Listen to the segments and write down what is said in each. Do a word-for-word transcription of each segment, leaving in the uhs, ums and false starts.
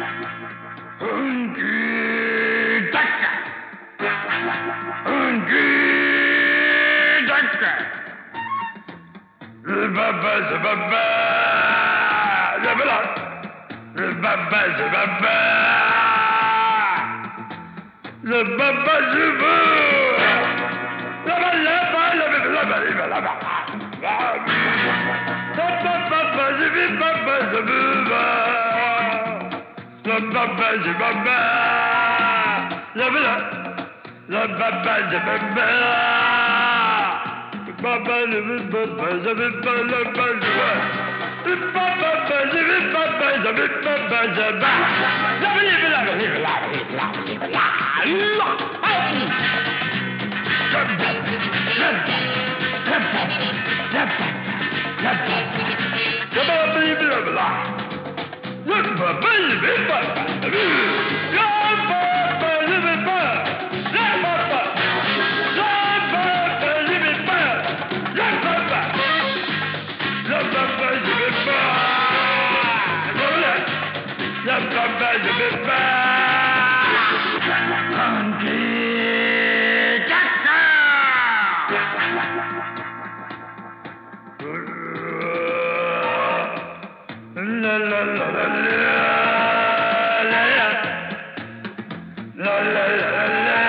Hunky Dunker. Hunky Dunker. Baba Baba. Zabala. Baba Baba. Le Baba Zubu. La la la la la la la la la. Baba Baba Zubu Baba Zubu. La Baba Zubu. La la la Baba Zubu. Baba Zubu Baba Zubu la Baba Zubu. Baba Zubu Baba Zubu Baba Zubu. La la la la la la. La la la la la la la la.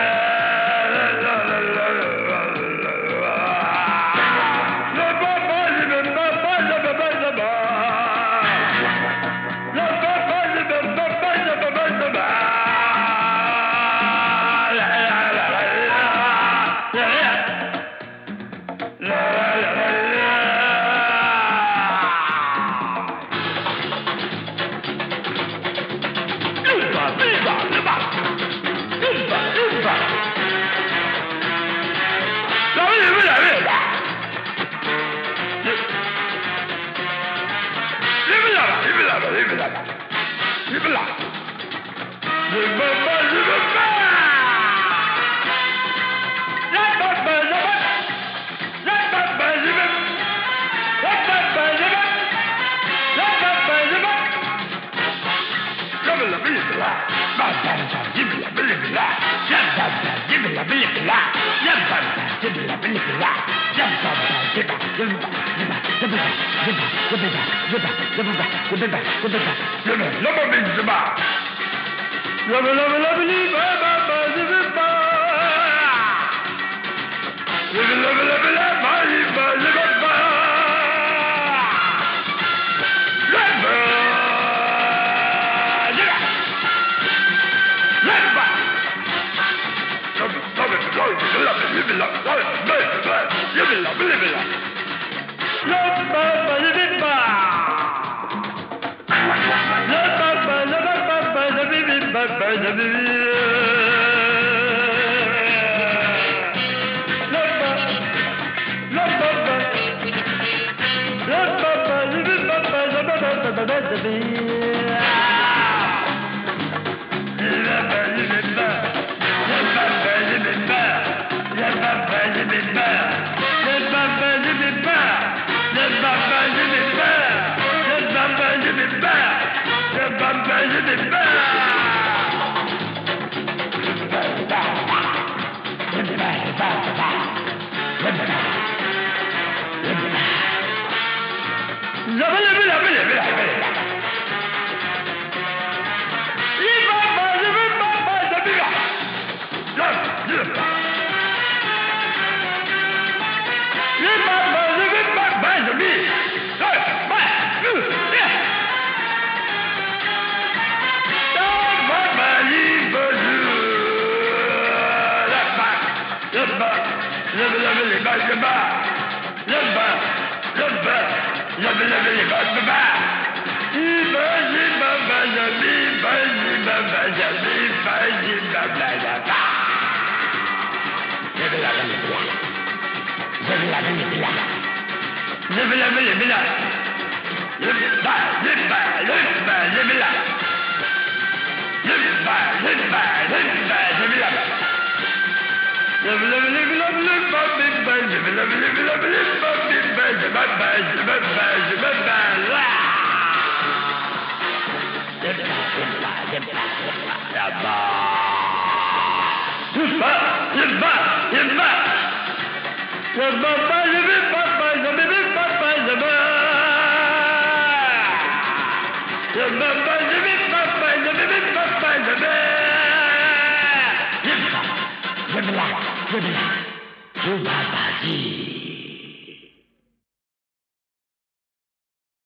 Zubaba, Zubaba,